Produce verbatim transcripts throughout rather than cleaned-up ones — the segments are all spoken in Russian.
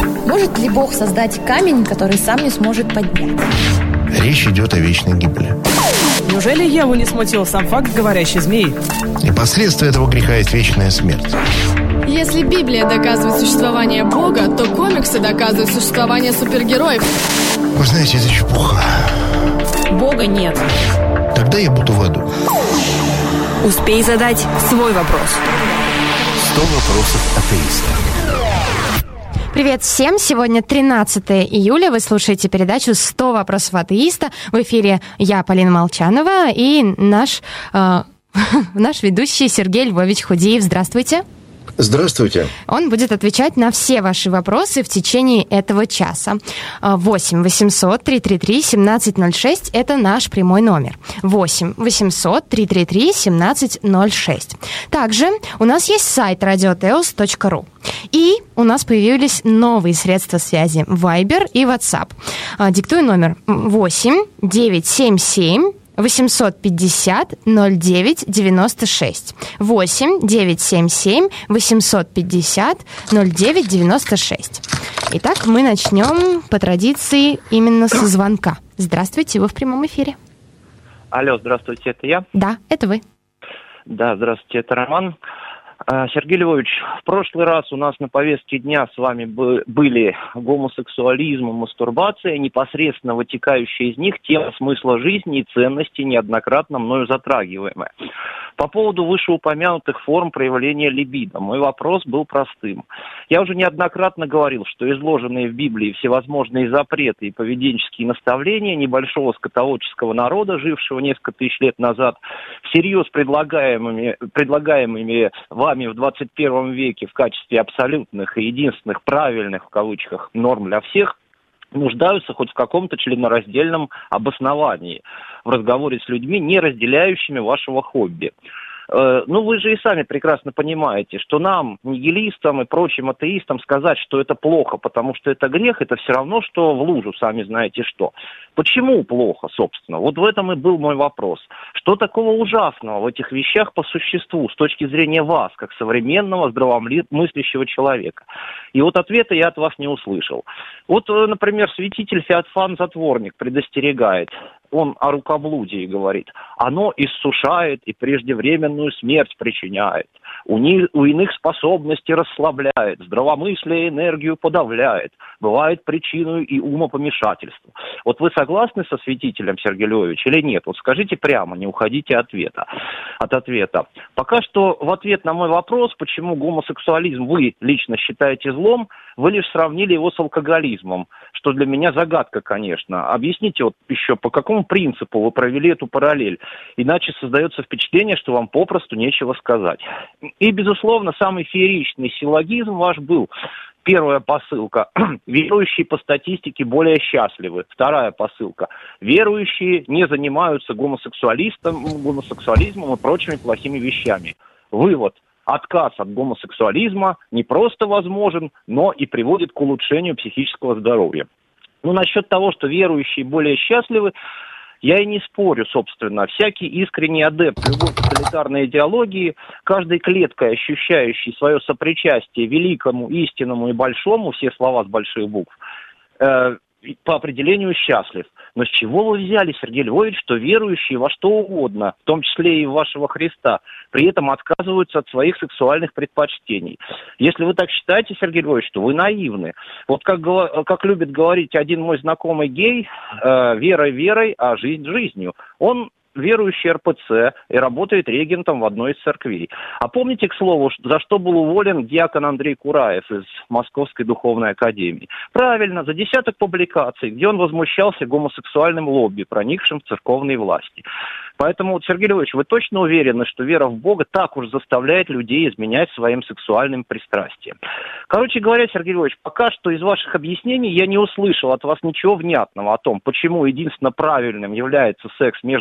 Может ли Бог создать камень, который сам не сможет поднять? Речь идет о вечной гибели. Неужели Еву не смутил сам факт говорящей змеи? И последствия этого греха есть вечная смерть. Если Библия доказывает существование Бога, то комиксы доказывают существование супергероев. Вы знаете, это чепуха. Бога нет. Тогда я буду в аду. Успей задать свой вопрос. сто вопросов атеиста. Привет всем! Сегодня тринадцатое июля. Вы слушаете передачу «сто вопросов атеиста». В эфире я, Полина Молчанова, и наш, э, наш ведущий Сергей Львович Худеев. Здравствуйте! Здравствуйте. Он будет отвечать на все ваши вопросы в течение этого часа. восемь восемьсот триста тридцать три семнадцать ноль шесть – это наш прямой номер. восемь восемьсот триста тридцать три семнадцать ноль шесть. Также у нас есть сайт радиотеос точка ру. И у нас появились новые средства связи Viber и WhatsApp. Диктую номер восемь девятьсот семьдесят семь восемьсот пятьдесят ноль девять девяносто шесть. восемь девятьсот семьдесят семь восемьсот пятьдесят ноль девять девяносто шесть. Итак, мы начнем по традиции именно со звонка. Здравствуйте, вы в прямом эфире. Алло, здравствуйте, это я? Да, это вы. Да, здравствуйте, это Роман. Сергей Львович, в прошлый раз у нас на повестке дня с вами были гомосексуализм и мастурбация, непосредственно вытекающая из них тема смысла жизни и ценностей, неоднократно мною затрагиваемая. По поводу вышеупомянутых форм проявления либидо, мой вопрос был простым. Я уже неоднократно говорил, что изложенные в Библии всевозможные запреты и поведенческие наставления небольшого скотоводческого народа, жившего несколько тысяч лет назад, всерьез предлагаемыми, предлагаемыми вами в двадцать первом веке в качестве абсолютных и единственных правильных, в кавычках, норм для всех, нуждаются хоть в каком-то членораздельном обосновании в разговоре с людьми, не разделяющими вашего хобби. Э, ну, вы же и сами прекрасно понимаете, что нам, нигилистам и прочим атеистам, сказать, что это плохо, потому что это грех, это все равно, что в лужу, сами знаете что. Почему плохо, собственно? Вот в этом и был мой вопрос. Что такого ужасного в этих вещах по существу, с точки зрения вас, как современного, здравомыслящего человека? И вот ответа я от вас не услышал. Вот, например, святитель Феофан Затворник предостерегает. Он о рукоблудии говорит. Оно иссушает и преждевременную смерть причиняет. У, ни, у иных способности расслабляет, здравомыслие энергию подавляет. Бывает причиной и умопомешательства. Вот вы согласны со святителем, Сергей Львович, или нет? Вот скажите прямо, не уходите от ответа. От ответа. Пока что в ответ на мой вопрос, почему гомосексуализм вы лично считаете злом, вы лишь сравнили его с алкоголизмом, что для меня загадка, конечно. Объясните вот еще, по какому принципу вы провели эту параллель? Иначе создается впечатление, что вам попросту нечего сказать. И, безусловно, самый фееричный силлогизм ваш был. Первая посылка. Верующие по статистике более счастливы. Вторая посылка. Верующие не занимаются гомосексуалистом, гомосексуализмом и прочими плохими вещами. Вывод. Отказ от гомосексуализма не просто возможен, но и приводит к улучшению психического здоровья. Ну, насчет того, что верующие более счастливы, я и не спорю, собственно. Всякий искренний адепт любой тоталитарной идеологии, каждой клеткой ощущающий свое сопричастие великому, истинному и большому, все слова с больших букв, э, по определению счастлив. Но с чего вы взяли, Сергей Львович, что верующие во что угодно, в том числе и в вашего Христа, при этом отказываются от своих сексуальных предпочтений? Если вы так считаете, Сергей Львович, то вы наивны. Вот как, как любит говорить один мой знакомый гей, э, вера верой, а жизнь жизнью. Он верующий эр пэ цэ и работает регентом в одной из церквей. А помните, к слову, за что был уволен диакон Андрей Кураев из Московской духовной академии? Правильно, за десяток публикаций, где он возмущался гомосексуальным лобби, проникшим в церковные власти. Поэтому, Сергей Львович, вы точно уверены, что вера в Бога так уж заставляет людей изменять своим сексуальным пристрастием? Короче говоря, Сергей Львович, пока что из ваших объяснений я не услышал от вас ничего внятного о том, почему единственно правильным является секс между мужчиной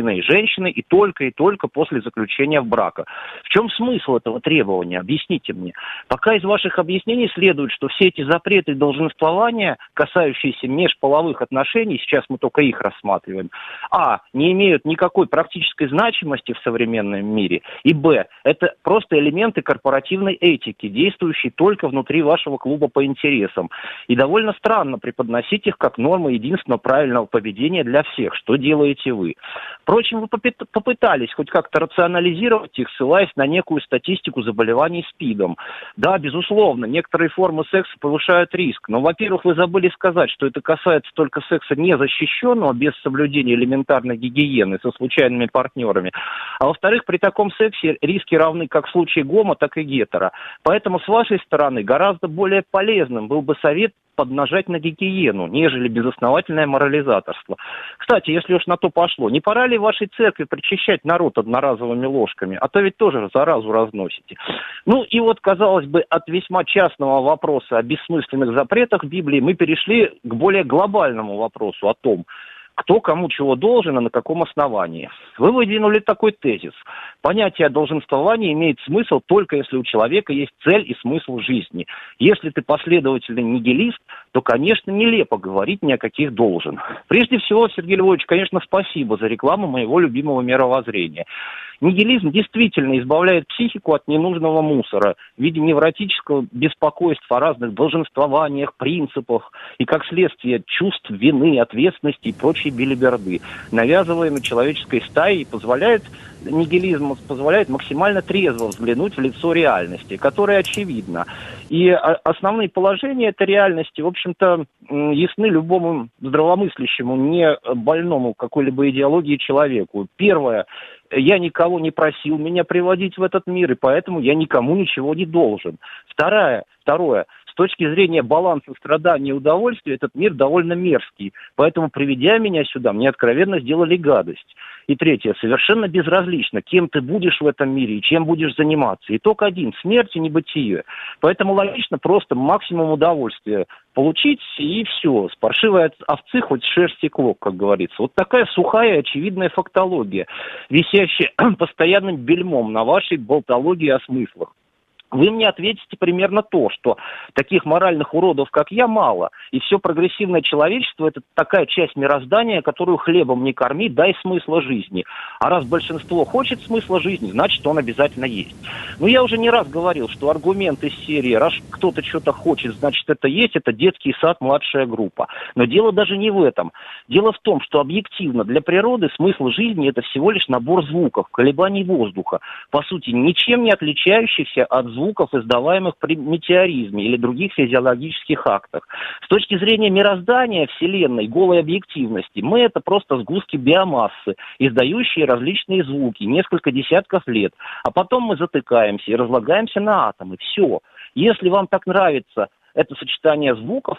мужчины и женщины, и только и только после заключения брака. В чем смысл этого требования? Объясните мне. Пока из ваших объяснений следует, что все эти запреты долженствования, касающиеся межполовых отношений, сейчас мы только их рассматриваем, а, не имеют никакой практической значимости в современном мире, и б, это просто элементы корпоративной этики, действующие только внутри вашего клуба по интересам. И довольно странно преподносить их как нормы единственного правильного поведения для всех. Что делаете вы? Впрочем, вы попытались хоть как-то рационализировать их, ссылаясь на некую статистику заболеваний СПИДом. Да, безусловно, некоторые формы секса повышают риск, но, во-первых, вы забыли сказать, что это касается только секса незащищенного, без соблюдения элементарной гигиены, со случайными партнерами. А во-вторых, при таком сексе риски равны как в случае гомо, так и гетеро. Поэтому с вашей стороны гораздо более полезным был бы совет поднажать на гигиену, нежели безосновательное морализаторство. Кстати, если уж на то пошло, не пора ли вашей церкви причащать народ одноразовыми ложками? А то ведь тоже заразу разносите. Ну и вот, казалось бы, от весьма частного вопроса о бессмысленных запретах Библии мы перешли к более глобальному вопросу о том, кто кому чего должен и на каком основании. Вы выдвинули такой тезис. Понятие долженствования имеет смысл только если у человека есть цель и смысл жизни. Если ты последовательный нигилист, то, конечно, нелепо говорить ни о каких должен. Прежде всего, Сергей Львович, конечно, спасибо за рекламу моего любимого мировоззрения. Нигилизм действительно избавляет психику от ненужного мусора в виде невротического беспокойства о разных долженствованиях, принципах и, как следствие, чувств вины, ответственности и прочей белиберды, навязываемой человеческой стаей, позволяет нигилизм позволяет максимально трезво взглянуть в лицо реальности, которая очевидна. И основные положения этой реальности, в общем-то, ясны любому здравомыслящему, не больному какой-либо идеологии человеку. Первое. Я никого не просил меня приводить в этот мир, и поэтому я никому ничего не должен. Второе. Второе. С точки зрения баланса страданий и удовольствия, этот мир довольно мерзкий. Поэтому, приведя меня сюда, мне откровенно сделали гадость. И третье. Совершенно безразлично, кем ты будешь в этом мире и чем будешь заниматься. Итог один. Смерть и небытие. Поэтому логично просто максимум удовольствия получить, и все. С паршивой овцы хоть шерсти клок, как говорится. Вот такая сухая и очевидная фактология, висящая постоянным бельмом на вашей болтологии о смыслах. Вы мне ответите примерно то, что таких моральных уродов, как я, мало. И все прогрессивное человечество – это такая часть мироздания, которую хлебом не корми, дай смысла жизни. А раз большинство хочет смысла жизни, значит, он обязательно есть. Но я уже не раз говорил, что аргумент из серии «раз кто-то что-то хочет, значит, это есть» – это детский сад, младшая группа. Но дело даже не в этом. Дело в том, что объективно для природы смысл жизни – это всего лишь набор звуков, колебаний воздуха, по сути, ничем не отличающихся от звуков, звуков, издаваемых при метеоризме или других физиологических актах. С точки зрения мироздания Вселенной, голой объективности, мы это просто сгустки биомассы, издающие различные звуки несколько десятков лет. А потом мы затыкаемся и разлагаемся на атомы. Все. Если вам так нравится это сочетание звуков,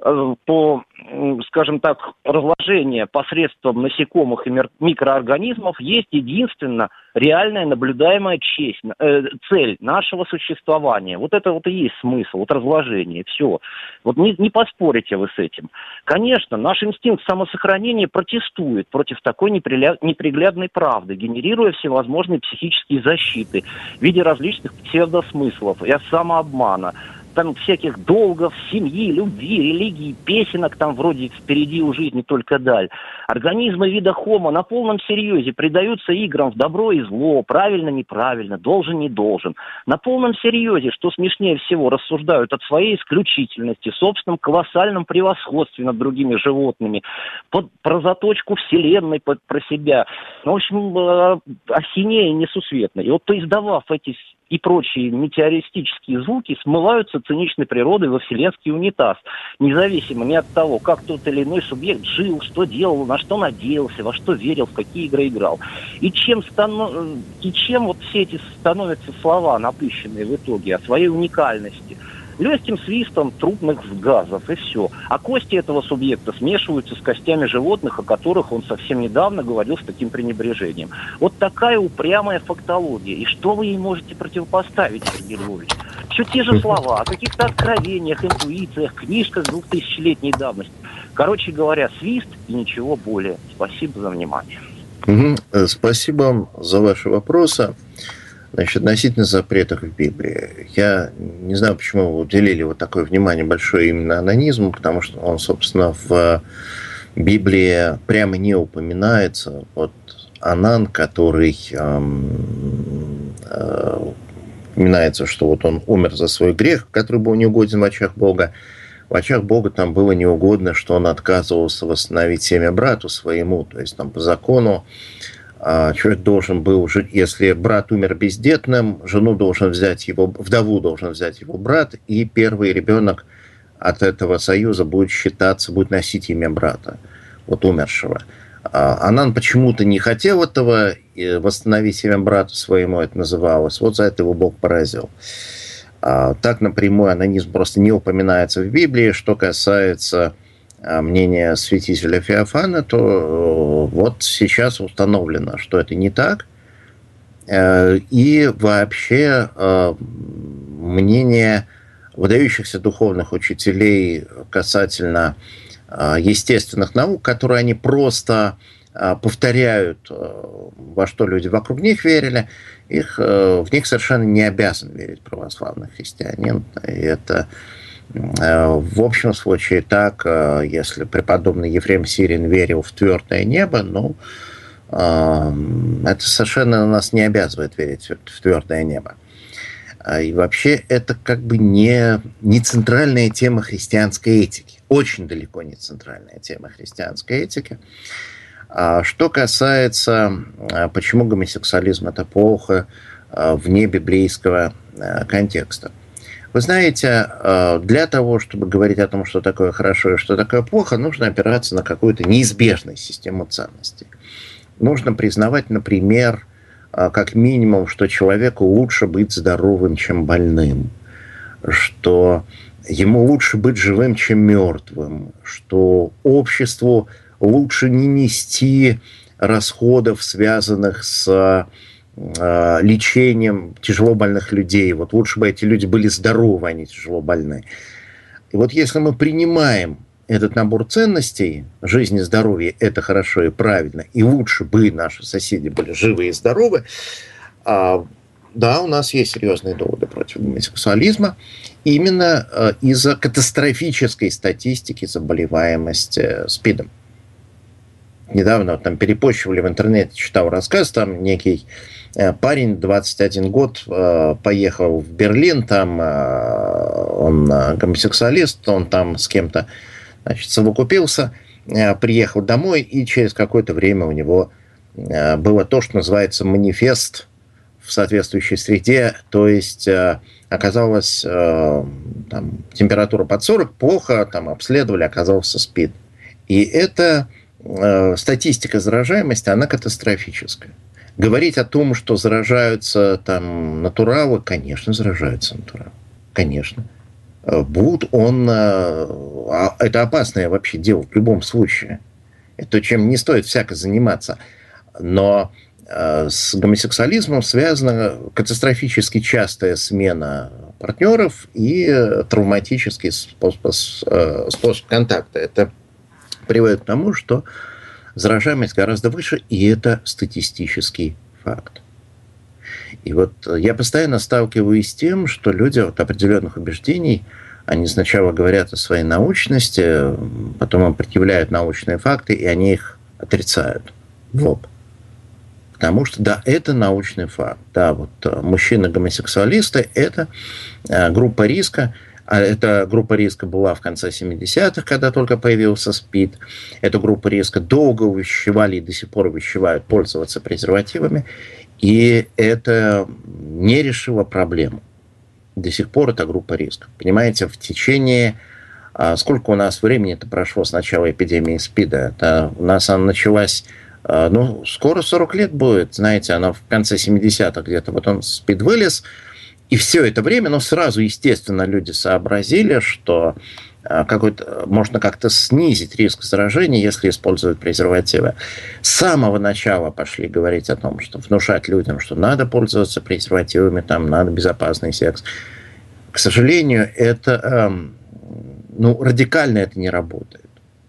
то, скажем так, разложение посредством насекомых и микроорганизмов есть единственно реальная наблюдаемая честь, э, цель нашего существования. Вот это вот и есть смысл, вот разложение, все. Вот не, не поспорите вы с этим. Конечно, наш инстинкт самосохранения протестует против такой неприглядной правды, генерируя всевозможные психические защиты в виде различных псевдосмыслов и самообмана, там всяких долгов, семьи, любви, религии, песенок там вроде «Впереди у жизни только даль». Организмы вида хомо на полном серьезе предаются играм в добро и зло, правильно, неправильно, должен, не должен. На полном серьезе, что смешнее всего, рассуждают от своей исключительности, собственном колоссальном превосходстве над другими животными, под, про заточку вселенной, под, про себя. Ну, в общем, ахинея несусветная. И вот поиздавав эти и прочие метеористические звуки, смываются циничной природой во вселенский унитаз, независимо ни от того, как тот или иной субъект жил, что делал, на что надеялся, во что верил, в какие игры играл. И чем, станов... и чем вот все эти становятся слова, напыщенные в итоге, о своей уникальности? Легким свистом трупных газов, и все. А кости этого субъекта смешиваются с костями животных, о которых он совсем недавно говорил с таким пренебрежением. Вот такая упрямая фактология. И что вы ей можете противопоставить, Сергей Львович? Все те же слова о каких-то откровениях, интуициях, книжках двухтысячелетней давности. Короче говоря, свист и ничего более. Спасибо за внимание. Угу. Спасибо вам за ваши вопросы. Значит, относительно запретов в Библии. Я не знаю, почему вы уделили вот такое внимание большое именно анонизму, потому что он, собственно, в Библии прямо не упоминается. Вот Анан, который эм, э, упоминается, что вот он умер за свой грех, который был неугоден в очах Бога. В очах Бога там было неугодно, что он отказывался восстановить семя брату своему. То есть там по закону человек должен был, если брат умер бездетным, жену должен взять его, вдову должен взять его брат, и первый ребенок от этого союза будет считаться, будет носить имя брата, вот умершего. Анан почему-то не хотел этого, восстановить семя брату своему, это называлось, вот за это его Бог поразил. Так напрямую анонизм просто не упоминается в Библии. Что касается мнения святителя Феофана, то вот сейчас установлено, что это не так. И вообще мнение выдающихся духовных учителей касательно естественных наук, которые они просто повторяют, во что люди вокруг них верили, их, в них совершенно не обязан верить православный христианин. И это в общем случае так, если преподобный Ефрем Сирин верил в твердое небо, ну, это совершенно нас не обязывает верить в твердое небо. И вообще это как бы не, не центральная тема христианской этики. Очень далеко не центральная тема христианской этики. Что касается, почему гомосексуализм это плохо вне библейского контекста. Вы знаете, для того, чтобы говорить о том, что такое хорошо и что такое плохо, нужно опираться на какую-то неизбежную систему ценностей. Нужно признавать, например, как минимум, что человеку лучше быть здоровым, чем больным, что ему лучше быть живым, чем мертвым, что обществу лучше не нести расходов, связанных с э, лечением тяжело больных людей. Вот лучше бы эти люди были здоровы, а не тяжело больны. И вот если мы принимаем этот набор ценностей, жизнь и здоровье – это хорошо и правильно, и лучше бы наши соседи были живы и здоровы, э, да, у нас есть серьезные доводы против гомосексуализма именно э, из-за катастрофической статистики заболеваемости СПИДом. Недавно там перепощивали в интернете, читал рассказ, там некий э, парень, двадцать один год, э, поехал в Берлин, там э, он э, гомосексуалист, он там с кем-то, значит, совокупился, э, приехал домой, и через какое-то время у него э, было то, что называется манифест в соответствующей среде, то есть э, оказалось э, там, температура под сорок, плохо, там обследовали, оказался СПИД. И это статистика заражаемости, она катастрофическая. Говорить о том, что заражаются там натуралы, конечно, заражаются натуралы. Конечно. Буд, он... Это опасное вообще дело в любом случае. Это чем не стоит всяко заниматься. Но с гомосексуализмом связана катастрофически частая смена партнеров и травматический способ, способ контакта. Это приводит к тому, что заражаемость гораздо выше, и это статистический факт. И вот я постоянно сталкиваюсь с тем, что люди от определенных убеждений, они сначала говорят о своей научности, потом предъявляют научные факты, и они их отрицают в лоб. Потому что, да, это научный факт. Да, вот мужчины-гомосексуалисты – это группа риска. А эта группа риска была в конце семидесятых, когда только появился СПИД. Эту группу риска долго увещевали и до сих пор увещевают пользоваться презервативами. И это не решило проблему. До сих пор это группа риска. Понимаете, в течение... Сколько у нас времени-то прошло с начала эпидемии СПИДа? Это у нас она началась... Ну, скоро сорок лет будет. Знаете, она в конце семидесятых где-то. Вот он СПИД вылез... И все это время, ну, сразу, естественно, люди сообразили, что какой-то, можно как-то снизить риск заражения, если использовать презервативы. С самого начала пошли говорить о том, что внушать людям, что надо пользоваться презервативами, там, надо безопасный секс. К сожалению, это, ну, радикально это не работает.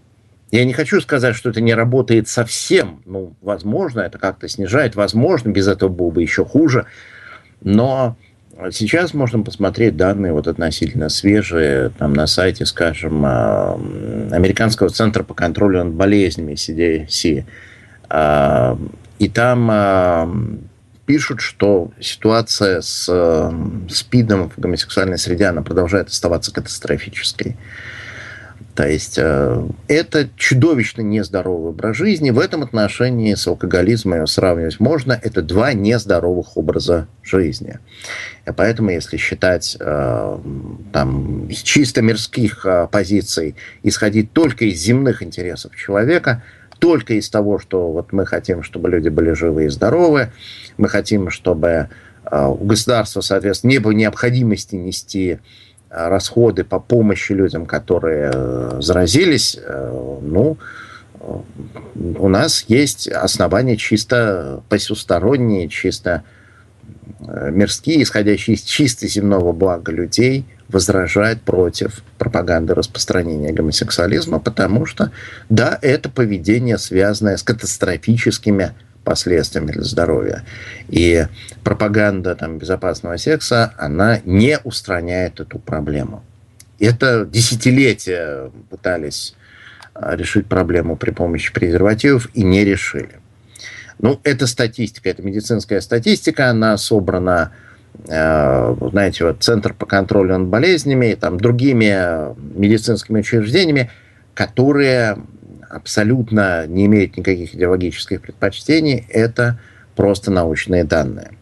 Я не хочу сказать, что это не работает совсем. Ну, возможно, это как-то снижает. Возможно, без этого было бы еще хуже. Но сейчас можно посмотреть данные вот относительно свежие там на сайте, скажем, Американского центра по контролю над болезнями си ди си. И там пишут, что ситуация с СПИДом в гомосексуальной среде, она продолжает оставаться катастрофической. То есть э, это чудовищно нездоровый образ жизни. В этом отношении с алкоголизмом сравнивать можно. Это два нездоровых образа жизни. И поэтому, если считать э, там, из чисто мирских э, позиций, исходить только из земных интересов человека, только из того, что вот мы хотим, чтобы люди были живы и здоровы, мы хотим, чтобы э, у государства, соответственно, не было необходимости нести расходы по помощи людям, которые заразились, ну, у нас есть основания чисто потусторонние, чисто мирские, исходящие из чисто земного блага людей, возражать против пропаганды распространения гомосексуализма, потому что, да, это поведение, связанное с катастрофическими последствиями для здоровья. И пропаганда там, безопасного секса, она не устраняет эту проблему. Это десятилетия пытались решить проблему при помощи презервативов и не решили. Ну, это статистика, это медицинская статистика, она собрана, знаете, вот Центр по контролю над болезнями и там, другими медицинскими учреждениями, которые абсолютно не имеют никаких идеологических предпочтений, это просто научные данные.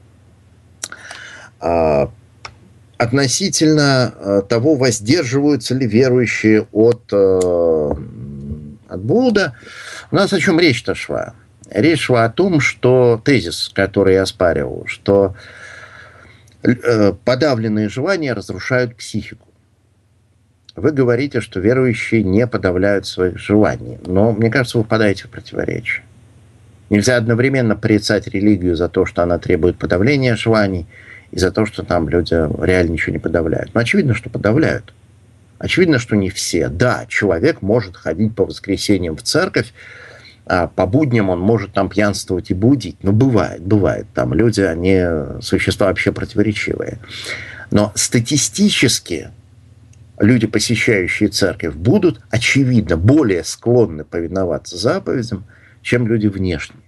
Относительно того, воздерживаются ли верующие от, от блуда, у нас о чем речь-то шла? Речь шла о том, что тезис, который я оспаривал, что подавленные желания разрушают психику. Вы говорите, что верующие не подавляют своих желаний. Но, мне кажется, вы впадаете в противоречие. Нельзя одновременно порицать религию за то, что она требует подавления желаний, и за то, что там люди реально ничего не подавляют. Но очевидно, что подавляют. Очевидно, что не все. Да, человек может ходить по воскресеньям в церковь, а по будням он может там пьянствовать и блудить. Ну, бывает, бывает. Там люди, они существа вообще противоречивые. Но статистически люди, посещающие церковь, будут, очевидно, более склонны повиноваться заповедям, чем люди внешние.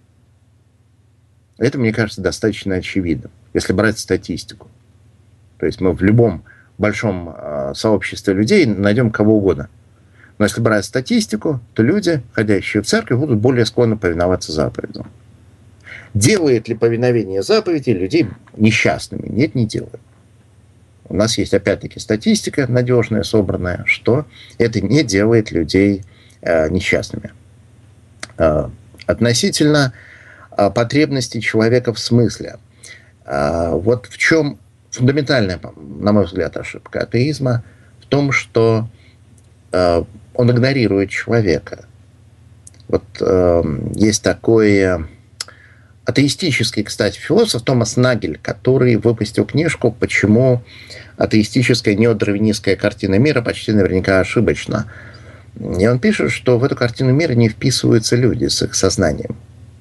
Это, мне кажется, достаточно очевидно, если брать статистику. То есть мы в любом большом э, сообществе людей найдем кого угодно. Но если брать статистику, то люди, ходящие в церковь, будут более склонны повиноваться заповедям. Делает ли повиновение заповедей людей несчастными? Нет, не делает. У нас есть, опять-таки, статистика надежная, собранная, что это не делает людей э, несчастными. Э, относительно э, потребностей человека в смысле. Э, вот в чем фундаментальная, на мой взгляд, ошибка атеизма, в том, что э, он игнорирует человека. Вот э, есть такой атеистический, кстати, философ Томас Нагель, который выпустил книжку «Почему атеистическая неодарвинистская картина мира почти наверняка ошибочна». И он пишет, что в эту картину мира не вписываются люди с их сознанием.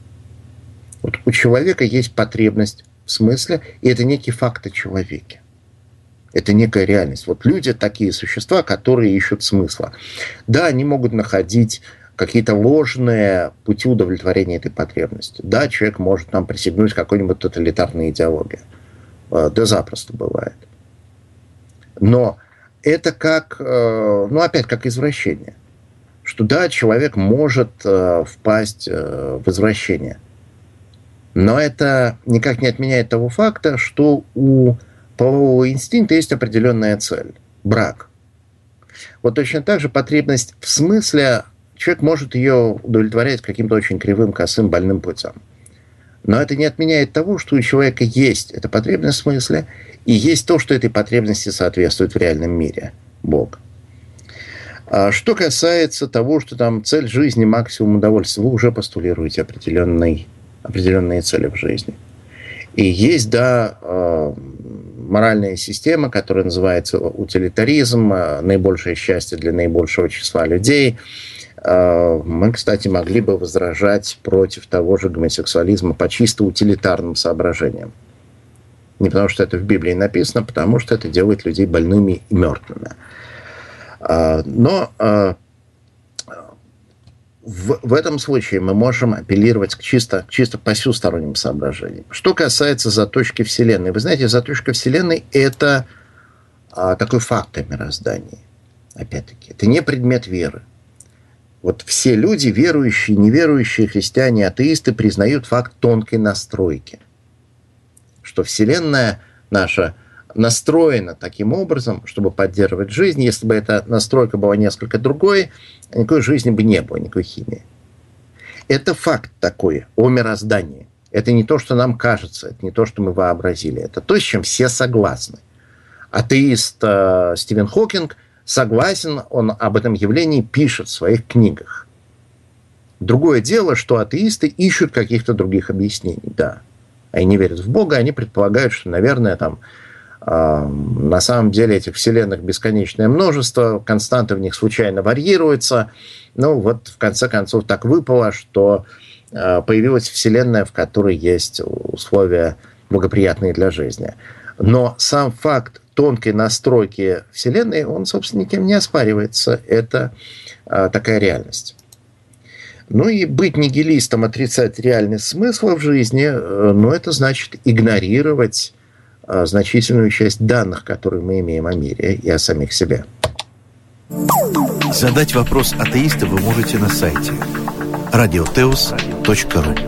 Вот у человека есть потребность в смысле, и это некий факт о человеке. Это некая реальность. Вот люди такие существа, которые ищут смысла. Да, они могут находить какие-то ложные пути удовлетворения этой потребности. Да, человек может там присягнуть какой-нибудь тоталитарной идеологии. Да, запросто бывает. Но это как, ну, опять, как извращение. Что да, человек может впасть в извращение. Но это никак не отменяет того факта, что у полового инстинкта есть определенная цель. Брак. Вот точно так же потребность в смысле, человек может ее удовлетворять каким-то очень кривым, косым, больным путем. Но это не отменяет того, что у человека есть эта потребность в смысле, и есть то, что этой потребности соответствует в реальном мире. Бог. А что касается того, что там цель жизни, максимум удовольствия, вы уже постулируете определенный, определенные цели в жизни. И есть, да, моральная система, которая называется утилитаризм, наибольшее счастье для наибольшего числа людей. Мы, кстати, могли бы возражать против того же гомосексуализма по чисто утилитарным соображениям. Не потому, что это в Библии написано, потому что это делает людей больными и мертвыми. Но в, в этом случае мы можем апеллировать к чисто, чисто посюсторонним соображениям. Что касается заточки Вселенной. Вы знаете, заточка Вселенной – это такой факт о мироздании. Опять-таки, это не предмет веры. Вот все люди, верующие, неверующие, христиане, атеисты, признают факт тонкой настройки. Что Вселенная наша настроена таким образом, чтобы поддерживать жизнь. Если бы эта настройка была несколько другой, никакой жизни бы не было, никакой химии. Это факт такой о мироздании. Это не то, что нам кажется, это не то, что мы вообразили. Это то, с чем все согласны. Атеист э, Стивен Хокинг согласен, он об этом явлении пишет в своих книгах. Другое дело, что атеисты ищут каких-то других объяснений, да. Они не верят в Бога, они предполагают, что, наверное, там, э, на самом деле этих вселенных бесконечное множество, константы в них случайно варьируются. Ну, вот, в конце концов, так выпало, что э, появилась вселенная, в которой есть условия благоприятные для жизни. Но сам факт тонкой настройки Вселенной, он, собственно, никем не оспаривается. Это а, такая реальность. Ну и быть нигилистом, отрицать реальный смысл в жизни, ну, это значит игнорировать а, значительную часть данных, которые мы имеем о мире и о самих себе. Задать вопрос атеиста вы можете на сайте радиотеос точка ру.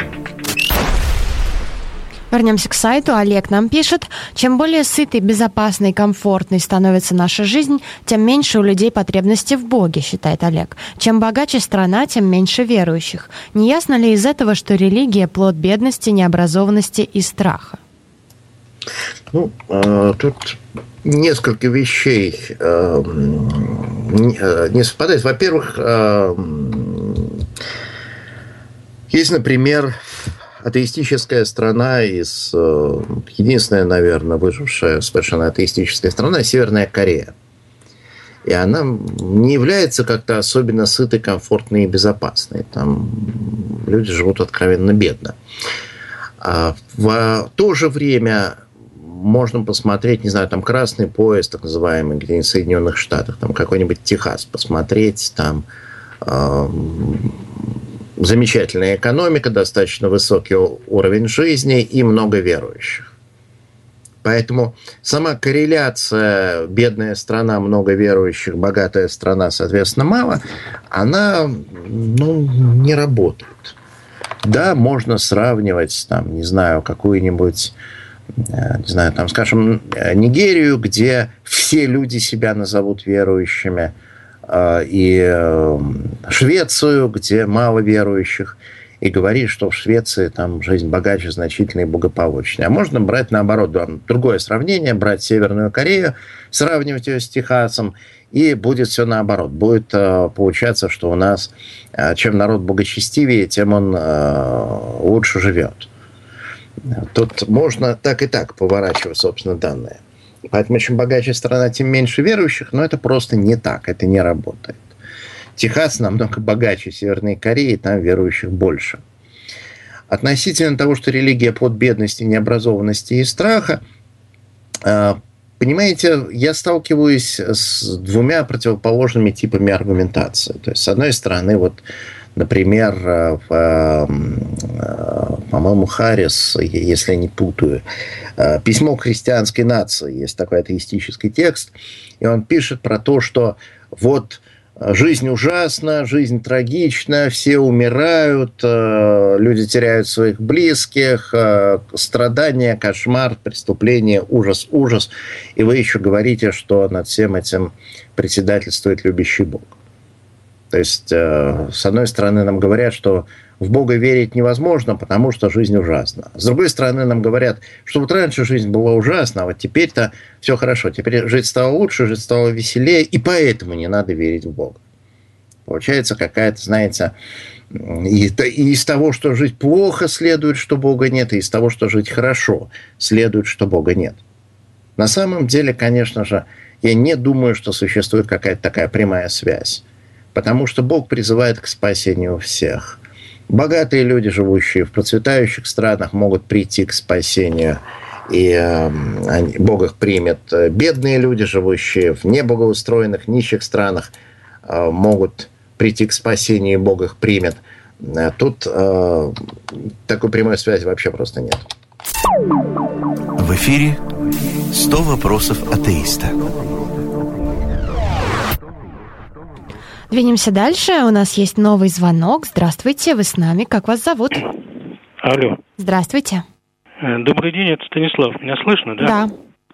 Вернемся к сайту. Олег нам пишет: чем более сытой, безопасной, комфортной становится наша жизнь, тем меньше у людей потребности в Боге, считает Олег. Чем богаче страна, тем меньше верующих. Не ясно ли из этого, что религия – плод бедности, необразованности и страха? Ну, э, тут несколько вещей э, не совпадает. Во-первых, э, есть, например, атеистическая страна из... Единственная, наверное, выжившая совершенно атеистическая страна — Северная Корея. И она не является как-то особенно сытой, комфортной и безопасной. Там люди живут откровенно бедно. А в то же время можно посмотреть, не знаю, там Красный пояс, так называемый, где-нибудь в Соединенных Штатах, там какой-нибудь Техас посмотреть, там... замечательная экономика, достаточно высокий уровень жизни и много верующих. Поэтому сама корреляция бедная страна, много верующих, богатая страна, соответственно, мало, она, ну, не работает. Да, можно сравнивать, там, не знаю, какую-нибудь, не знаю, там, скажем, Нигерию, где все люди себя назовут верующими, и Швецию, где мало верующих, и говорит, что в Швеции там жизнь богаче, значительно и благополучнее. А можно брать, наоборот, другое сравнение, брать Северную Корею, сравнивать ее с Техасом, и будет все наоборот. Будет получаться, что у нас, чем народ благочестивее, тем он лучше живет. Тут можно так и так поворачивать, собственно, данные. Поэтому чем богаче страна, тем меньше верующих, но это просто не так, это не работает. Техас намного богаче Северной Кореи, там верующих больше. Относительно того, что религия плод бедности, необразованности и страха, понимаете, я сталкиваюсь с двумя противоположными типами аргументации. То есть, с одной стороны, вот, например, в, по-моему, Харрис, если я не путаю, «Письмо к христианской нации», есть такой атеистический текст, и он пишет про то, что вот жизнь ужасна, жизнь трагична, все умирают, люди теряют своих близких, страдания, кошмар, преступление, ужас, ужас, и вы еще говорите, что над всем этим председательствует любящий Бог. То есть, с одной стороны, нам говорят, что в Бога верить невозможно, потому что жизнь ужасна. С другой стороны, нам говорят, что вот раньше жизнь была ужасна, а вот теперь-то все хорошо. Теперь жить стало лучше, жить стало веселее, и поэтому не надо верить в Бога. Получается какая-то, знаете, и, и из того, что жить плохо, следует, что Бога нет, и из того, что жить хорошо, следует, что Бога нет. На самом деле, конечно же, я не думаю, что существует какая-то такая прямая связь. Потому что Бог призывает к спасению всех. Богатые люди, живущие в процветающих странах, могут прийти к спасению, и э, Бог их примет. Бедные люди, живущие в неблагоустроенных, нищих странах, э, могут прийти к спасению, и Бог их примет. Тут э, такой прямой связи вообще просто нет. В эфире сто вопросов атеиста. Двинемся дальше. У нас есть новый звонок. Здравствуйте, вы с нами. Как вас зовут? Алло. Здравствуйте. Добрый день, это Станислав. Меня слышно, да? Да.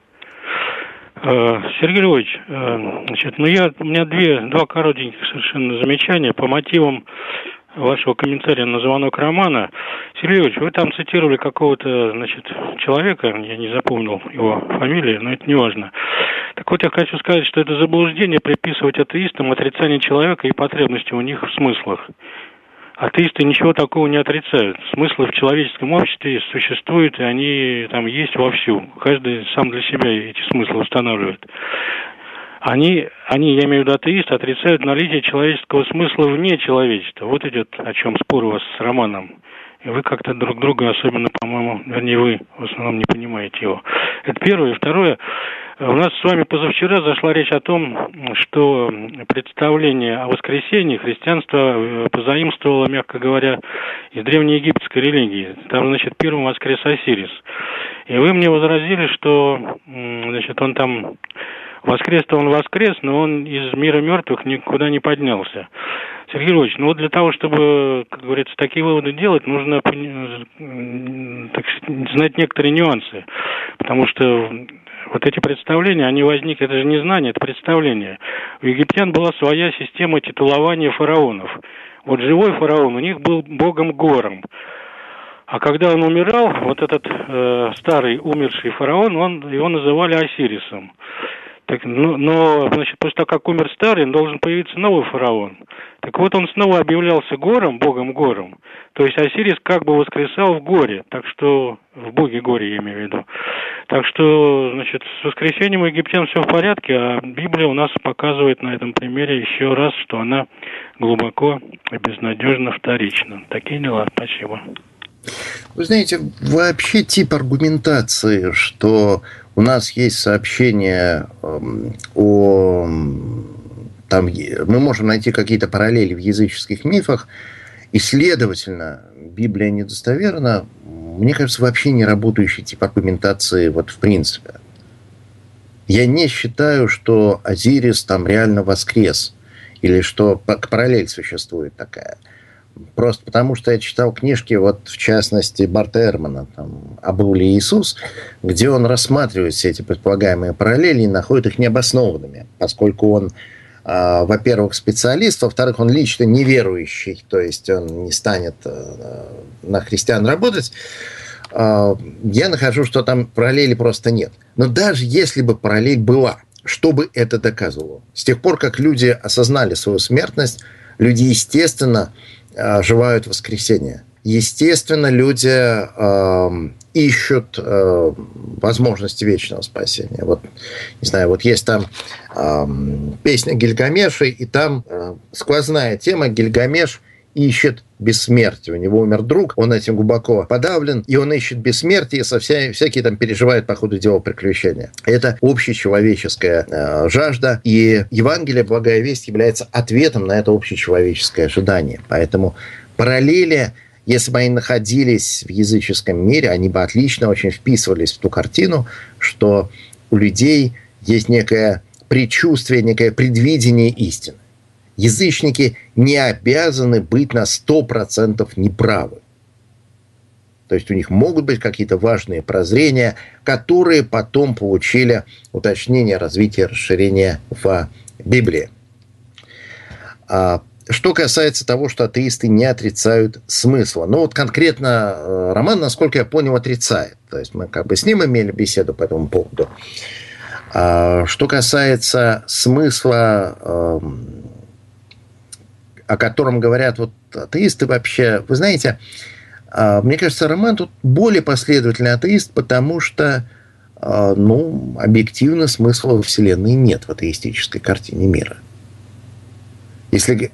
Сергей Львович, значит, ну я, у меня две, два коротеньких совершенно замечания по мотивам вашего комментария на звонок Романа. Сергей Львович, вы там цитировали какого-то, значит, человека, я не запомнил его фамилию, но это не важно. Так вот, я хочу сказать, что это заблуждение приписывать атеистам отрицание человека и потребности у них в смыслах. Атеисты ничего такого не отрицают. Смыслы в человеческом обществе существуют, и они там есть вовсю. Каждый сам для себя эти смыслы устанавливает. Они, они, я имею в виду атеисты, отрицают наличие человеческого смысла вне человечества. Вот идет о чем спор у вас с Романом. И вы как-то друг друга особенно, по-моему, вернее, вы в основном не понимаете его. Это первое. И второе. У нас с вами позавчера зашла речь о том, что представление о воскресении христианство позаимствовало, мягко говоря, из древнеегипетской религии. Там, значит, первым воскрес Осирис. И вы мне возразили, что, значит, он там... Воскрес-то он воскрес, но он из мира мертвых никуда не поднялся. Сергей Львович, ну вот для того, чтобы, как говорится, такие выводы делать, нужно так, знать некоторые нюансы. Потому что вот эти представления, они возникли, это же не знание, это представление. У египтян была своя система титулования фараонов. Вот живой фараон у них был богом Гором. А когда он умирал, вот этот э, старый умерший фараон, он, его называли Осирисом. Так, ну, но, значит, после того, как умер старый, должен появиться новый фараон. Так вот, он снова объявлялся Гором, богом Гором. То есть Осирис как бы воскресал в горе, так что, в боге горе я имею в виду. Так что, значит, с воскресением у египтян все в порядке, а Библия у нас показывает на этом примере еще раз, что она глубоко и безнадежно вторична. Такие дела. Спасибо. Вы знаете, вообще тип аргументации, что у нас есть сообщение о... Там, мы можем найти какие-то параллели в языческих мифах, и, следовательно, Библия недостоверна, мне кажется, вообще не работающий тип аргументации вот в принципе. Я не считаю, что Осирис там реально воскрес, или что параллель существует такая. Просто потому, что я читал книжки, вот в частности, Барта Эрмана, там, «А был ли Иисус?», где он рассматривает все эти предполагаемые параллели и находит их необоснованными, поскольку он, э, во-первых, специалист, во-вторых, он лично неверующий, то есть он не станет э, на христиан работать. Э, я нахожу, что там параллели просто нет. Но даже если бы параллель была, что бы это доказывало? С тех пор, как люди осознали свою смертность, люди, естественно, оживают воскресенье. Естественно, люди э, ищут э, возможности вечного спасения. Вот, не знаю, вот есть там э, песня Гильгамеша, и там э, сквозная тема: Гильгамеш ищет бессмертие. У него умер друг, он этим глубоко подавлен, и он ищет бессмертие, со вся, всякие там переживают по ходу дела приключения. Это общечеловеческая э, жажда, и Евангелие, благая весть, является ответом на это общечеловеческое ожидание. Поэтому параллели, если бы они находились в языческом мире, они бы отлично очень вписывались в ту картину, что у людей есть некое предчувствие, некое предвидение истины. Язычники не обязаны быть на сто процентов неправы. То есть у них могут быть какие-то важные прозрения, которые потом получили уточнение, развитие, расширение в Библии. Что касается того, что атеисты не отрицают смысла. Ну вот конкретно Роман, насколько я понял, отрицает. То есть мы как бы с ним имели беседу по этому поводу. Что касается смысла, о котором говорят вот атеисты вообще, вы знаете, мне кажется, Роман тут более последовательный атеист, потому что ну, объективно смысла во Вселенной нет в атеистической картине мира. Если,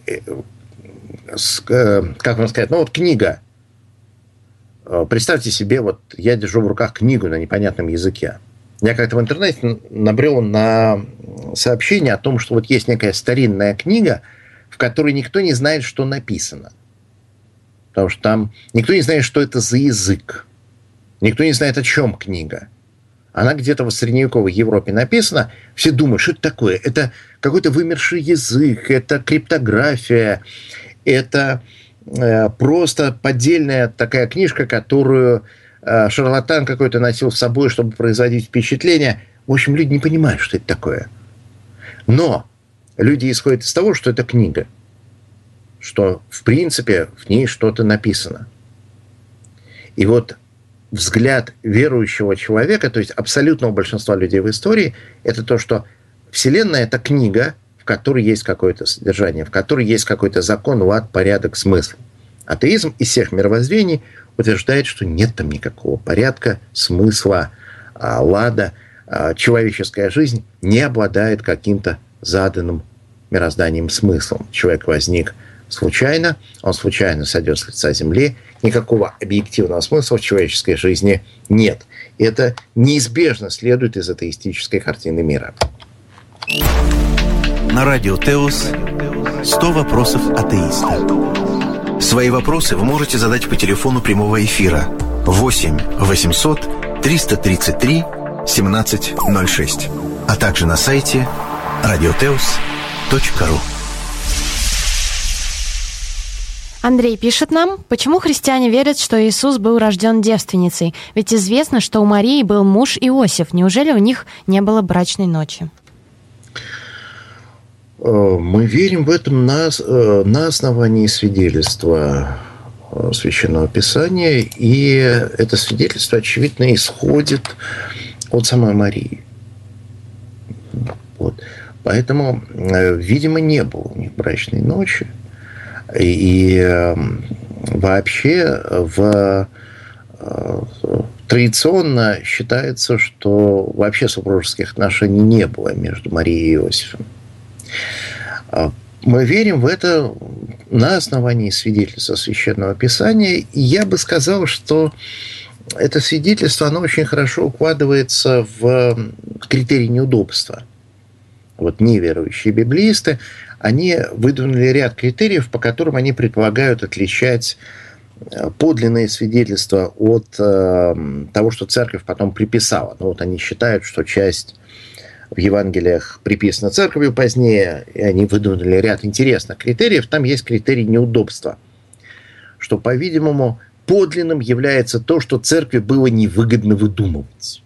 как вам сказать, ну вот книга. Представьте себе, вот я держу в руках книгу на непонятном языке. Я как-то в интернете набрел на сообщение о том, что вот есть некая старинная книга, в которой никто не знает, что написано. Потому что там никто не знает, что это за язык. Никто не знает, о чем книга. Она где-то в средневековой Европе написана. Все думают, что это такое? Это какой-то вымерший язык, это криптография, это э, просто поддельная такая книжка, которую э, шарлатан какой-то носил с собой, чтобы производить впечатление. В общем, люди не понимают, что это такое. Но люди исходят из того, что это книга. Что, в принципе, в ней что-то написано. И вот взгляд верующего человека, то есть абсолютного большинства людей в истории, это то, что Вселенная – это книга, в которой есть какое-то содержание, в которой есть какой-то закон, лад, порядок, смысл. Атеизм из всех мировоззрений утверждает, что нет там никакого порядка, смысла, лада. Человеческая жизнь не обладает каким-то заданным мирозданием смыслом. Человек возник случайно, он случайно сойдет с лица земли, никакого объективного смысла в человеческой жизни нет. И это неизбежно следует из атеистической картины мира. На радио Теос сто вопросов атеиста. Свои вопросы вы можете задать по телефону прямого эфира восемь восемьсот триста тридцать три семнадцать ноль шесть, а также на сайте радиотеос точка ру. Андрей пишет нам, почему христиане верят, что Иисус был рожден девственницей? Ведь известно, что у Марии был муж Иосиф. Неужели у них не было брачной ночи? Мы верим в этом на, на основании свидетельства Священного Писания, и это свидетельство, очевидно, исходит от самой Марии. Вот. Поэтому, видимо, не было у них брачной ночи. И э, вообще в, э, традиционно считается, что вообще супружеских отношений не было между Марией и Иосифом. Мы верим в это на основании свидетельства Священного Писания. И я бы сказал, что это свидетельство, оно очень хорошо укладывается в критерий неудобства. Вот неверующие библеисты, они выдвинули ряд критериев, по которым они предполагают отличать подлинные свидетельства от э, того, что церковь потом приписала. Ну, вот они считают, что часть в Евангелиях приписана церковью позднее, и они выдвинули ряд интересных критериев. Там есть критерий неудобства, что, по-видимому, подлинным является то, что церкви было невыгодно выдумывать.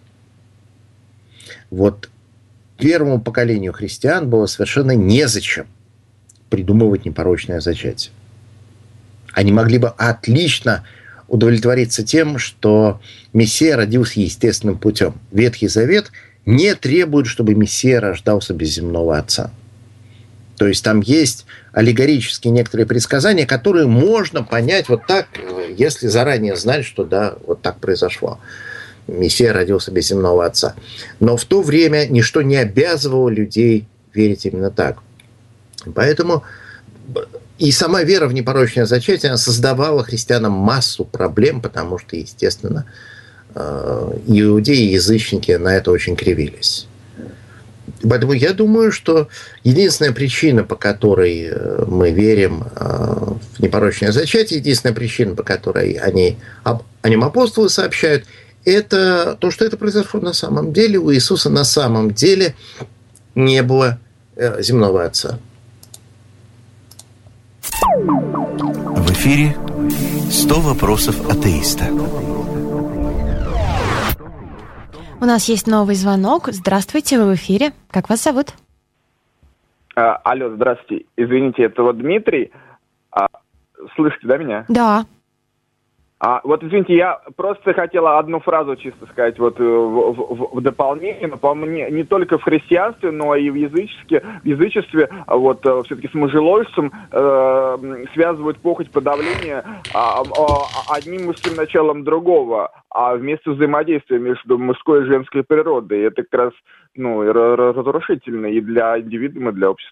Вот первому поколению христиан было совершенно незачем придумывать непорочное зачатие. Они могли бы отлично удовлетвориться тем, что Мессия родился естественным путем. Ветхий Завет не требует, чтобы Мессия рождался без земного Отца. То есть там есть аллегорические некоторые предсказания, которые можно понять вот так, если заранее знать, что да, вот так произошло. Мессия родился без земного Отца. Но в то время ничто не обязывало людей верить именно так. Поэтому и сама вера в непорочное зачатие, она создавала христианам массу проблем, потому что, естественно, иудеи и язычники на это очень кривились. Поэтому я думаю, что единственная причина, по которой мы верим в непорочное зачатие, единственная причина, по которой они, о нем апостолы сообщают, это то, что это произошло на самом деле. У Иисуса на самом деле не было земного Отца. В эфире сто вопросов атеиста. У нас есть новый звонок. Здравствуйте, вы в эфире. Как вас зовут? А, алло, здравствуйте. Извините, это вот Дмитрий. А, слышите, да, меня? Да. А, вот, извините, я просто хотела одну фразу чисто сказать вот в, в, в дополнение. По мне, не только в христианстве, но и в язычестве, в язычестве вот, все-таки с мужеложеством э, связывают похоть подавления а, а, одним мужским началом другого, а вместо взаимодействия между мужской и женской природой. Это как раз ну, разрушительно и для индивидуума, и для общества.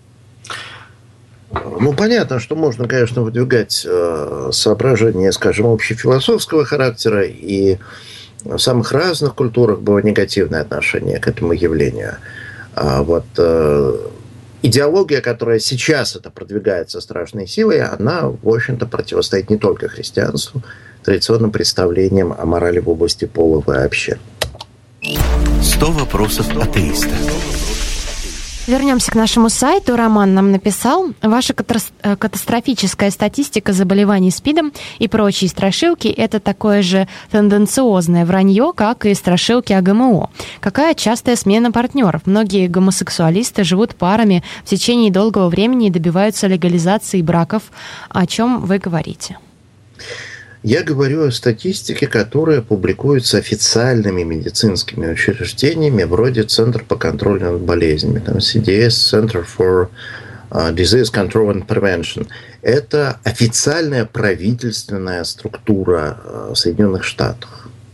Ну, понятно, что можно, конечно, выдвигать э, соображения, скажем, общефилософского характера, и в самых разных культурах было негативное отношение к этому явлению. А вот э, идеология, которая сейчас это продвигает со страшной силой, она, в общем-то, противостоит не только христианству, традиционным представлениям о морали в области пола вообще. сто вопросов атеиста. Вернемся к нашему сайту. Роман нам написал: ваша катастрофическая статистика заболеваний СПИДом и прочие страшилки – это такое же тенденциозное вранье, как и страшилки о ГМО. Какая частая смена партнеров? Многие гомосексуалисты живут парами в течение долгого времени и добиваются легализации браков. О чем вы говорите? Я говорю о статистике, которая публикуется официальными медицинскими учреждениями, вроде Центра по контролю над болезнями, там си ди эс, Center for Disease Control and Prevention. Это официальная правительственная структура Соединенных Штатов.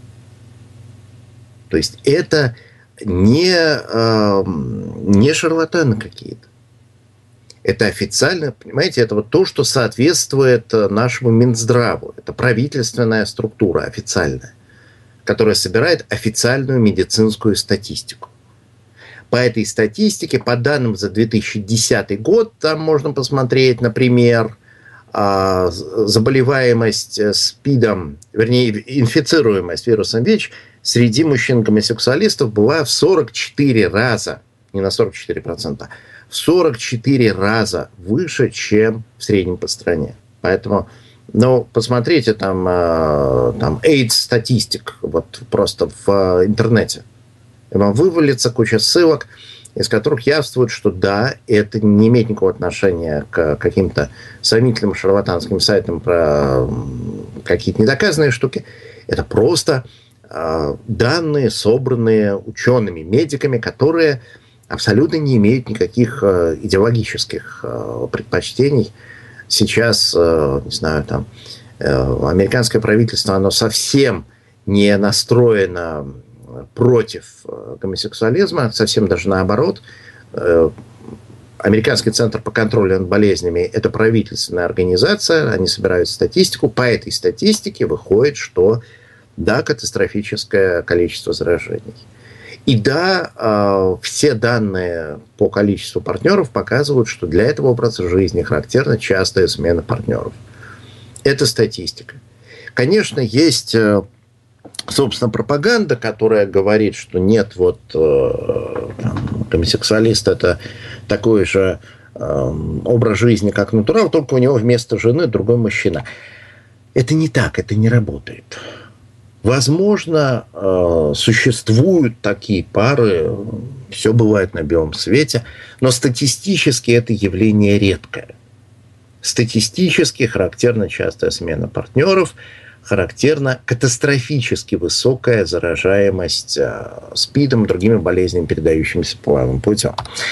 То есть это не, не шарлатаны какие-то. Это официально, понимаете, это вот то, что соответствует нашему Минздраву. Это правительственная структура официальная, которая собирает официальную медицинскую статистику. По этой статистике, по данным за две тысячи десятый год, там можно посмотреть, например, заболеваемость СПИДом, вернее, инфицируемость вирусом ВИЧ среди мужчин-гомосексуалистов была в сорок четыре раза, не на сорок четыре процента, в сорок четыре раза выше, чем в среднем по стране. Поэтому, ну, посмотрите, там, там AIDS-статистик вот просто в интернете. И вам вывалится куча ссылок, из которых явствует, что да, это не имеет никакого отношения к каким-то сомнительным шарлатанским сайтам про какие-то недоказанные штуки. Это просто данные, собранные учеными, медиками, которые абсолютно не имеют никаких э, идеологических э, предпочтений. Сейчас, э, не знаю, там, э, американское правительство, оно совсем не настроено против э, гомосексуализма, совсем даже наоборот. Э, Американский центр по контролю над болезнями – это правительственная организация, они собирают статистику. По этой статистике выходит, что да, катастрофическое количество заражений. И да, все данные по количеству партнеров показывают, что для этого образа жизни характерна частая смена партнеров. Это статистика. Конечно, есть, собственно, пропаганда, которая говорит, что нет, вот там, гомосексуалист – это такой же образ жизни, как натурал, только у него вместо жены другой мужчина. Это не так, это не работает. Возможно, существуют такие пары, все бывает на белом свете, но статистически это явление редкое. Статистически характерна частая смена партнеров, характерна катастрофически высокая заражаемость СПИДом и другими болезнями, передающимися половым путем.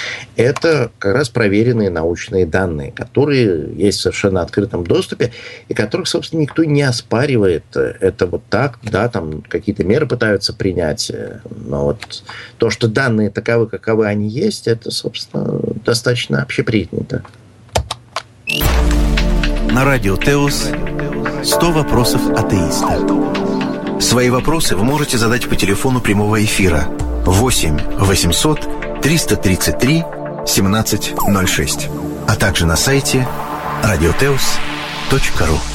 Это как раз проверенные научные данные, которые есть в совершенно открытом доступе, и которых, собственно, никто не оспаривает. Это вот так, да, там какие-то меры пытаются принять, но вот то, что данные таковы, каковы они есть, это, собственно, достаточно общепринято. На радио Теос сто вопросов атеиста. Свои вопросы вы можете задать по телефону прямого эфира восемь восемьсот триста тридцать три семнадцать ноль шесть, а также на сайте радиотеос точка ру.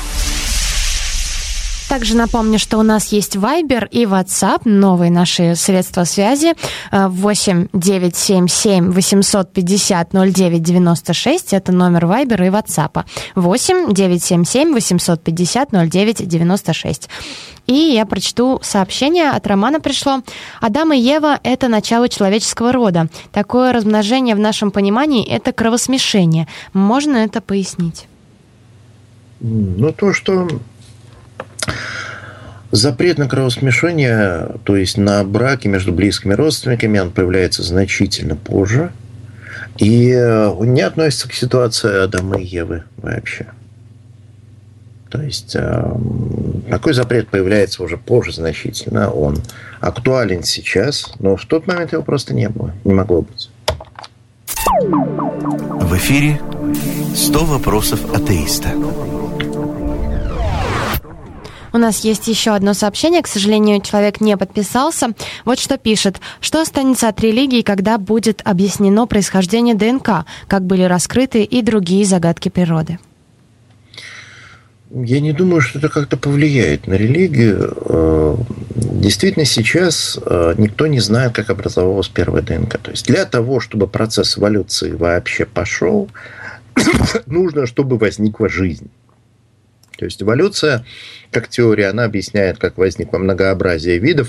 Также напомню, что у нас есть Viber и WhatsApp, новые наши средства связи. восемь девятьсот семьдесят семь восемьсот пятьдесят ноль девять девяносто шесть. Это номер Viber и WhatsApp. восемь девятьсот семьдесят семь восемьсот пятьдесят ноль девять девяносто шесть. И я прочту сообщение. От Романа пришло. Адам и Ева – это начало человеческого рода. Такое размножение в нашем понимании – это кровосмешение. Можно это пояснить? Ну, то, что Запрет на кровосмешение, то есть на браки между близкими родственниками, он появляется значительно позже. И он не относится к ситуации Адама и Евы вообще. То есть такой запрет появляется уже позже значительно. Он актуален сейчас, но в тот момент его просто не было, не могло быть. В эфире сто вопросов атеиста. У нас есть еще одно сообщение. К сожалению, человек не подписался. Вот что пишет. Что останется от религии, когда будет объяснено происхождение ДНК, как были раскрыты и другие загадки природы? Я не думаю, что это как-то повлияет на религию. Действительно, сейчас никто не знает, как образовалась первая ДНК. То есть для того, чтобы процесс эволюции вообще пошел, нужно, чтобы возникла жизнь. То есть эволюция, как теория, она объясняет, как возникло многообразие видов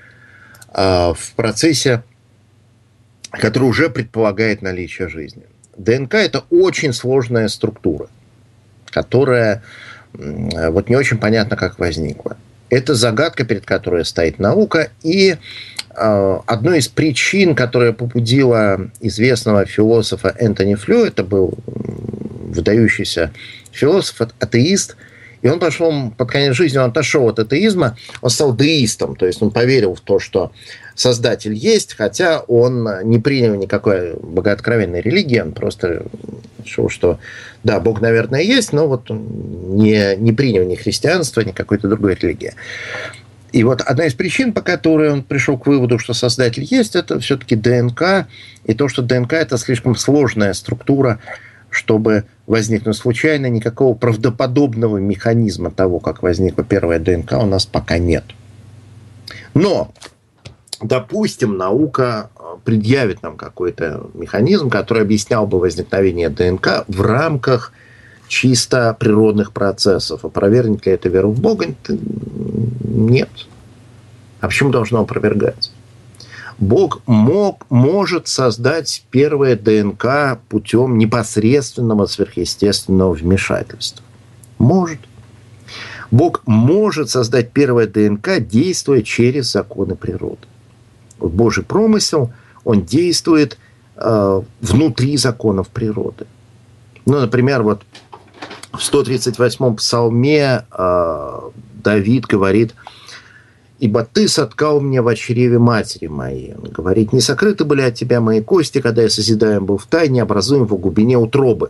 в процессе, который уже предполагает наличие жизни. ДНК – это очень сложная структура, которая вот не очень понятно, как возникла. Это загадка, перед которой стоит наука, и одной из причин, которая побудила известного философа Энтони Флю, это был выдающийся философ, атеист, и он пошел, под конец жизни он отошел от атеизма, он стал деистом, то есть он поверил в то, что Создатель есть, хотя он не принял никакой богооткровенной религии, он просто решил, что да, Бог, наверное, есть, но вот он не, не принял ни христианства, ни какой-то другой религии. И вот одна из причин, по которой он пришел к выводу, что Создатель есть, это все-таки ДНК, и то, что ДНК – это слишком сложная структура, чтобы возникнуть случайно. Никакого правдоподобного механизма того, как возникла первая ДНК, у нас пока нет. Но, допустим, наука предъявит нам какой-то механизм, который объяснял бы возникновение ДНК в рамках чисто природных процессов. Опровергнет ли это веру в Бога? Нет. А почему должно опровергать? Бог мог, может создать первое ДНК путем непосредственного сверхъестественного вмешательства. Может. Бог может создать первое ДНК, действуя через законы природы. Вот Божий промысел, он действует э, внутри законов природы. Ну, например, вот в сто тридцать восьмом псалме э, Давид говорит: «Ибо ты соткал меня в чреве матери моей». Он говорит: «Не сокрыты были от тебя мои кости, когда я созидаем был в тайне, образуем в глубине утробы».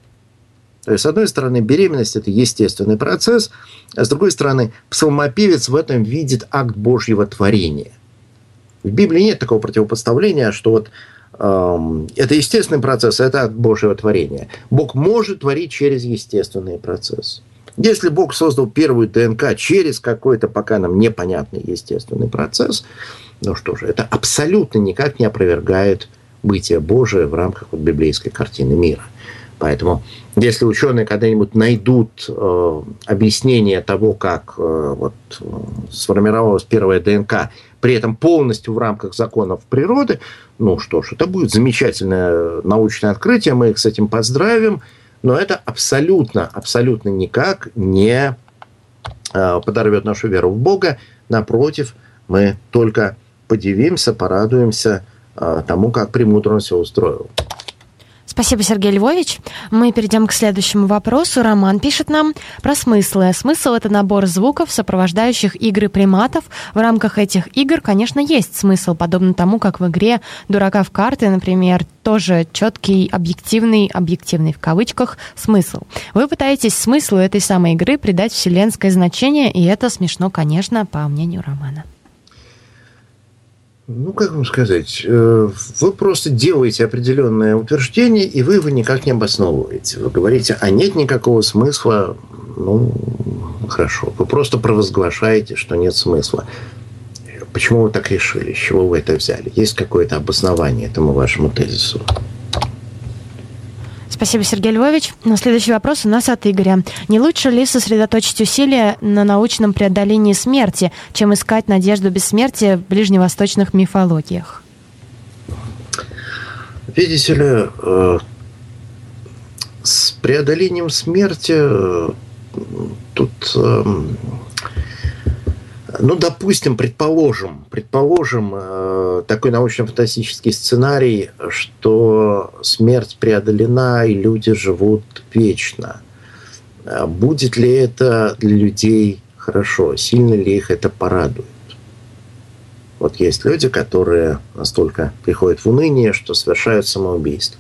То есть, с одной стороны, беременность – это естественный процесс, а с другой стороны, псалмопевец в этом видит акт Божьего творения. В Библии нет такого противопоставления, что вот э, это естественный процесс, а это акт Божьего творения. Бог может творить через естественные процессы. Если Бог создал первую ДНК через какой-то пока нам непонятный естественный процесс, ну что же, это абсолютно никак не опровергает бытие Божие в рамках вот библейской картины мира. Поэтому, если ученые когда-нибудь найдут э, объяснение того, как э, вот, э, сформировалась первая ДНК, при этом полностью в рамках законов природы, ну что ж, это будет замечательное научное открытие, мы их с этим поздравим, но это абсолютно, абсолютно никак не э, подорвет нашу веру в Бога. Напротив, мы только подивимся, порадуемся э, тому, как премудро он все устроил. Спасибо, Сергей Львович. Мы перейдем к следующему вопросу. Роман пишет нам про смыслы. Смысл – это набор звуков, сопровождающих игры приматов. В рамках этих игр, конечно, есть смысл, подобно тому, как в игре «Дурака в карты», например, тоже четкий, объективный, объективный в кавычках, смысл. Вы пытаетесь смыслу этой самой игры придать вселенское значение, и это смешно, конечно, по мнению Романа. Ну, как вам сказать, вы просто делаете определенное утверждение, и вы его никак не обосновываете. Вы говорите, а нет никакого смысла, ну, хорошо. Вы просто провозглашаете, что нет смысла. Почему вы так решили? С чего вы это взяли? Есть какое-то обоснование этому вашему тезису? Спасибо, Сергей Львович. Но следующий вопрос у нас от Игоря. Не лучше ли сосредоточить усилия на научном преодолении смерти, чем искать надежду бессмертия в ближневосточных мифологиях? Видите ли, с преодолением смерти тут Ну, допустим, предположим, предположим э, такой научно-фантастический сценарий, что смерть преодолена и люди живут вечно. Будет ли это для людей хорошо? Сильно ли их это порадует? Вот есть люди, которые настолько приходят в уныние, что совершают самоубийство.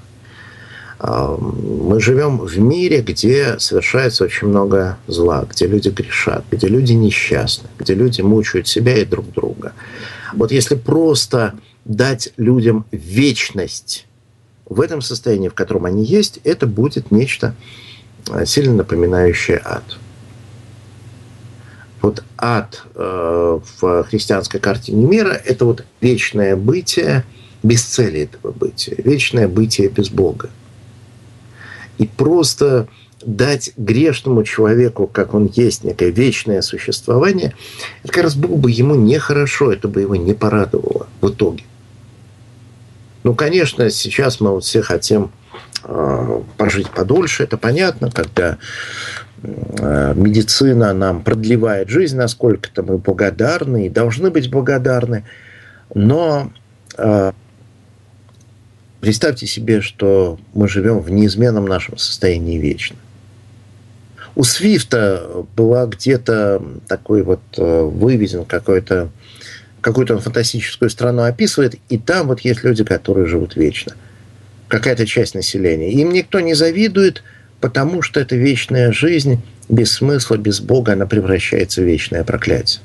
Мы живем в мире, где совершается очень много зла, где люди грешат, где люди несчастны, где люди мучают себя и друг друга. Вот если просто дать людям вечность в этом состоянии, в котором они есть, это будет нечто сильно напоминающее ад. Вот ад э, в христианской картине мира – это вот вечное бытие без цели этого бытия, вечное бытие без Бога. И просто дать грешному человеку, как он есть, некое вечное существование, это как раз было бы ему нехорошо, это бы его не порадовало в итоге. Ну, конечно, сейчас мы вот все хотим э, пожить подольше, это понятно, когда э, медицина нам продлевает жизнь, насколько-то мы благодарны и должны быть благодарны, но э, представьте себе, что мы живем в неизменном нашем состоянии вечно. У Свифта была где-то такой вот выведен какой-то, какую-то он фантастическую страну описывает, и там вот есть люди, которые живут вечно. Какая-то часть населения. Им никто не завидует, потому что эта вечная жизнь без смысла, без Бога, она превращается в вечное проклятие.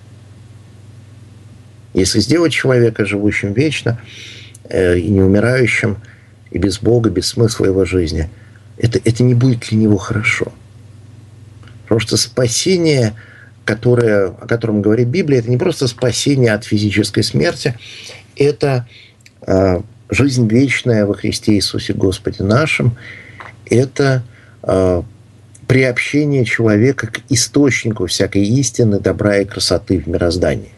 Если сделать человека живущим вечно, и не умирающим, и без Бога, без смысла его жизни, это, это не будет для него хорошо. Потому что спасение, которое, о котором говорит Библия, это не просто спасение от физической смерти, это э, жизнь вечная во Христе Иисусе Господе нашим, это э, приобщение человека к источнику всякой истины, добра и красоты в мироздании.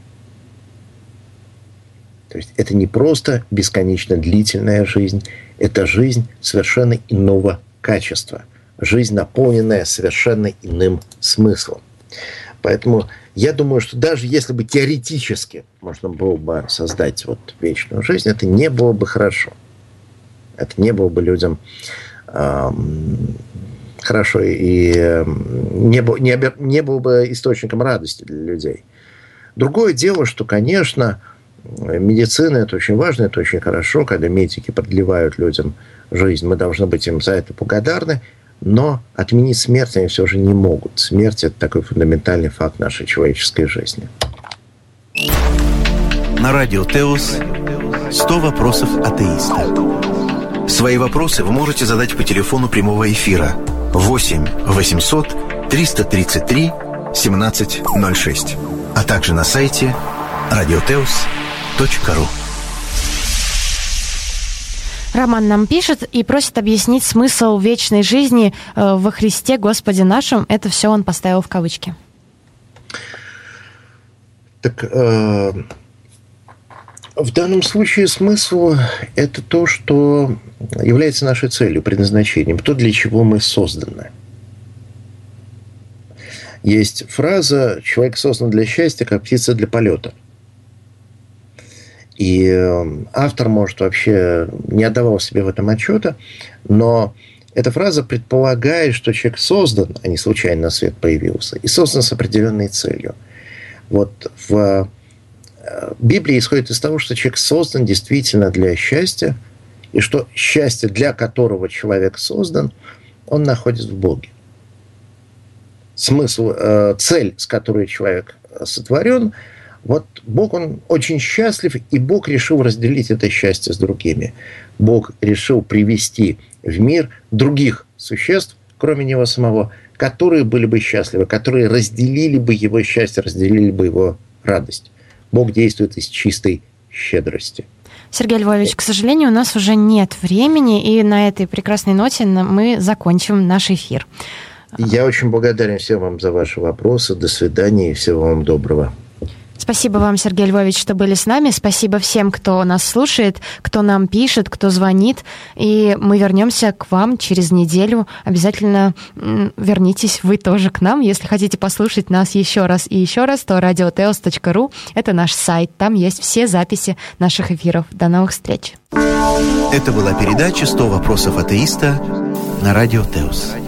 То есть это не просто бесконечно длительная жизнь, это жизнь совершенно иного качества. Жизнь, наполненная совершенно иным смыслом. Поэтому я думаю, что даже если бы теоретически можно было бы создать вот вечную жизнь, это не было бы хорошо. Это не было бы людям э, хорошо и э, не, был, не, не было бы источником радости для людей. Другое дело, что, конечно, медицина – это очень важно, это очень хорошо, когда медики продлевают людям жизнь. Мы должны быть им за это благодарны, но отменить смерть они все же не могут. Смерть – это такой фундаментальный факт нашей человеческой жизни. На радио Теос сто вопросов атеиста. Свои вопросы вы можете задать по телефону прямого эфира восемь восемьсот триста тридцать три семнадцать ноль шесть, а также на сайте радиотеос точка ру. Роман нам пишет и просит объяснить смысл вечной жизни э, во Христе Господе нашем. Это все он поставил в кавычки. Так, э, в данном случае смысл – это то, что является нашей целью, предназначением, то, для чего мы созданы. Есть фраза «человек создан для счастья, как птица для полета». И автор, может, вообще не отдавал себе в этом отчета, но эта фраза предполагает, что человек создан, а не случайно на свет появился, и создан с определенной целью. Вот в Библии исходит из того, что человек создан действительно для счастья, и что счастье, для которого человек создан, он находит в Боге. Смысл, цель, с которой человек сотворен – вот Бог, он очень счастлив, и Бог решил разделить это счастье с другими. Бог решил привести в мир других существ, кроме него самого, которые были бы счастливы, которые разделили бы его счастье, разделили бы его радость. Бог действует из чистой щедрости. Сергей Львович, к сожалению, у нас уже нет времени, и на этой прекрасной ноте мы закончим наш эфир. Я очень благодарен всем вам за ваши вопросы. До свидания и всего вам доброго. Спасибо вам, Сергей Львович, что были с нами. Спасибо всем, кто нас слушает, кто нам пишет, кто звонит. И мы вернемся к вам через неделю. Обязательно вернитесь вы тоже к нам. Если хотите послушать нас еще раз и еще раз, то радио теос точка ру – это наш сайт. Там есть все записи наших эфиров. До новых встреч. Это была передача «сто вопросов атеиста» на радио Теос.